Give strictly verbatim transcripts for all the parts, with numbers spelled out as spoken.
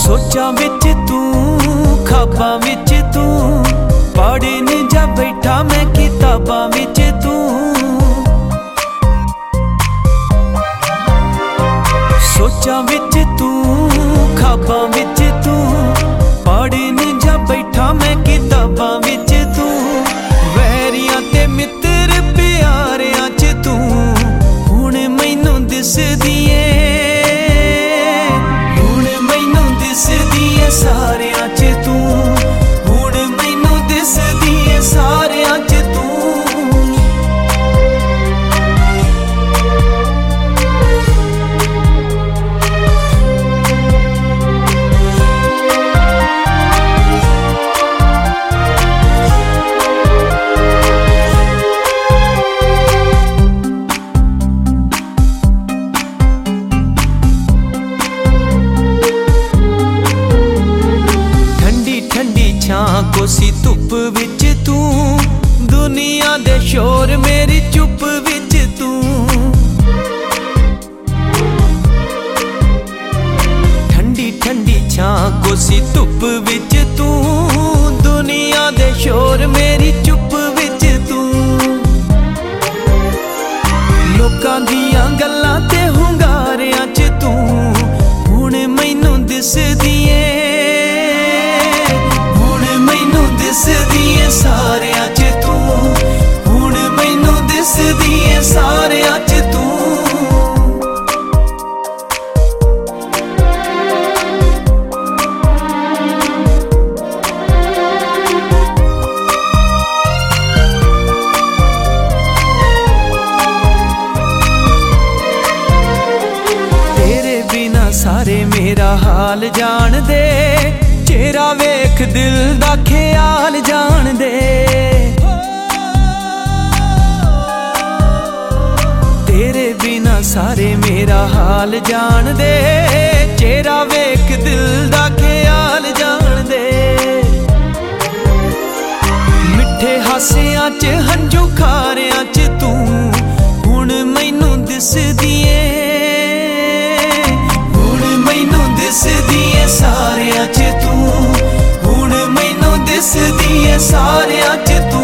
सोचा विच तू खाबा विच तू पढ़न जा बैठा मैं किताबा विच तू सोचा विच तू खाबा विच तू पढ़न जा बैठा मैं किताबा विच तू वैरियां ते मित्र प्यारियां च तू हुण मैनू दिसदी ऐ सारियां च तू हुण मैनू दिसदी ऐ सारियां च तू कोसी धुप विच तू दुनिया दे शोर मेरी चुप विच तू ठंडी ठंडी छां कोसी धुप विच तू दुनिया दे शोर मेरी चुप विच तू लोकां दियां गल्लां ते हुंगारियां च तू हुण मैनू दिसदी ऐ दिसदी ऐ सारियां च तू हुण मैनू दिसदी ऐ सारियां च तू तेरे बिना सारे मेरा हाल जान दे चेहरा वेख दिल दा ख्याल जान दे तेरे बिना सारे मेरा हाल जान दे चेहरा वेख दिल दा ख्याल जान दे मिठे हासियां च हंझू खारियां च तू हुण मैनू दिसदी ऐ हुण मैनू दिसदी ऐ सारियां च तू हुण मैनू दिसदी ऐ सारियां च तू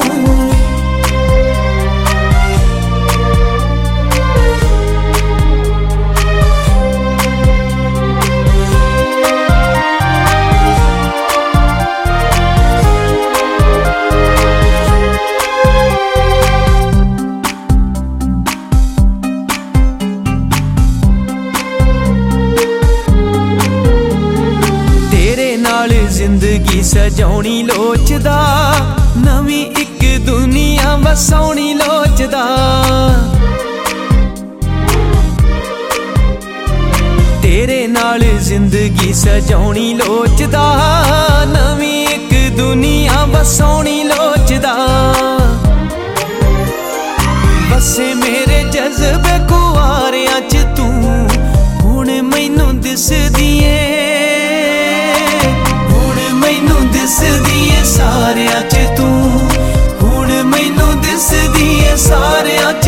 जिंदगी सजाउणी लोचदा नवी इक दुनिया वसाउणी लोचदा तेरे नाल जिंदगी सजाउणी लोचदा नवी इक दुनिया वसाउणी लोचदा बसे मेरे जज्बे कुआरियां च तू हुण मैनू दिसदी ऐ दिसदी ऐ सारियां च तू हुण मैनू दिसदी ऐ सारियां